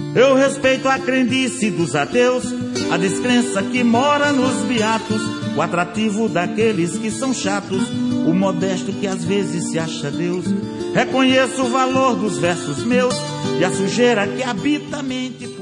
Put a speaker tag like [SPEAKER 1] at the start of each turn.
[SPEAKER 1] Eu respeito a crendice dos ateus, a descrença que mora nos beatos, o atrativo daqueles que são chatos, o modesto que às vezes se acha Deus. Reconheço o valor dos versos meus e a sujeira que habita a mente.